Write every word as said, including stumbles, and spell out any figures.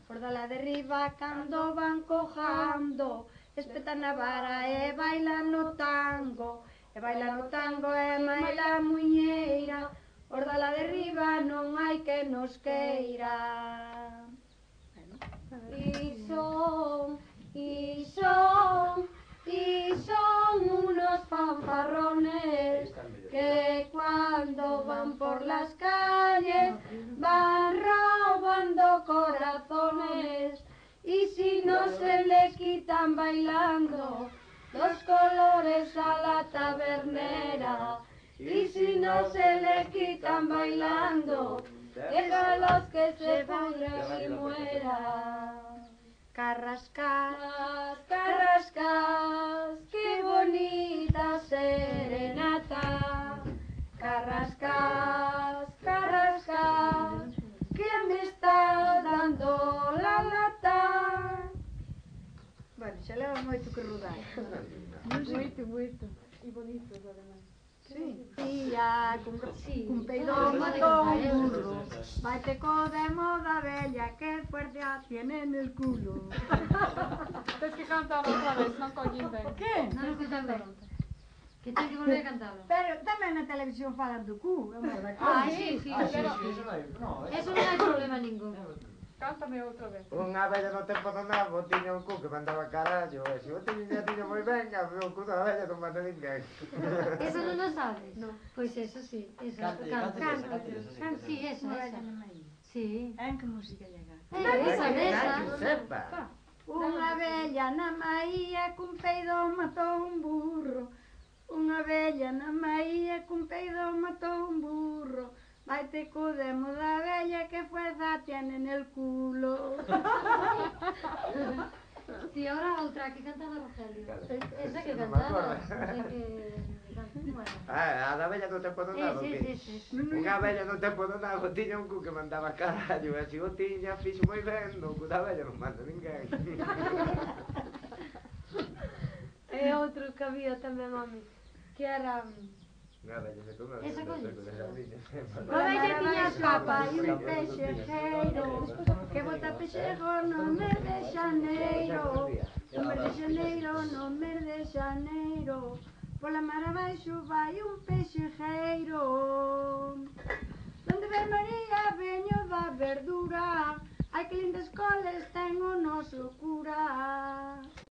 Por da la derriba cando van cojando, espetan a vara e bailan no tango, e bailan no tango e maila muñeira, por da la derriba non hai que nos queira. Y son, y son, y son unos fanfarrones que cuando van por las calles van robando corazones, y si no se le quitan bailando los colores a la tabernera, y si no se le quitan bailando, déjalos que se pudran y mueran. Carrascas, carrascas, qué bonita serenata. Carrascas, carrascas, que me está dando la lata. Bueno, xa leva moito que rodar. Moito, moito. E bonitos, ademais. Sí. Tía, con, con peidón mató un burro. Baite de moda bella, que fuerza tiene en el culo. Tens que cantar outra vez, non collín ben. Que? Non escutan ben. Que ten que volver a cantarlo. Pero tamén na televisión falan do cu. É unha da Ah, cosa. sí, sí. Ah, sí, sí, eso non hai... No, Eso non hai problema ningún. Cántame outra vez. Unha vella no tempo do nabo tiña un cu que mandaba carallo, e se o tiña tiña moi ben, a o cu da vella non manda ninguén. Eso non o sabes? No. Pois eso sí, eso. Cante, cante esa, cante esa, sí. Can- Sí, esa, esa. Sí. En que música llega? Eh, esa, esa. Sepa. Unha vella na maía cun peido matou un burro. Unha vella na maía cun peido matou un burro. Vaite cu de moda bella, que fuerza tiene en el culo. Sí, ahora outra que cantaba Rogelio. Esa que Non me cantaba. acordo. Esa que... Bueno. Ah, a da vella no tempo do nabo, Sí, que? sí, sí, sí. Unha vella no tempo do nabo tiña un cu que mandaba carallo, e se o tiña fixo moi ben, no cu da vella non manda ninguén. E outro que había tamén, mami, que era... Unha vella se come Esa ben, coñece. se come ben. A vella tiña capa e un pexejeiro, que bota pexejo no mes de xaneiro. No mes de xaneiro, no mes de xaneiro, pola mar abaixo vai un pexejeiro. Donde ven María, veño da verdura, ai que lindas coles ten o noso cura.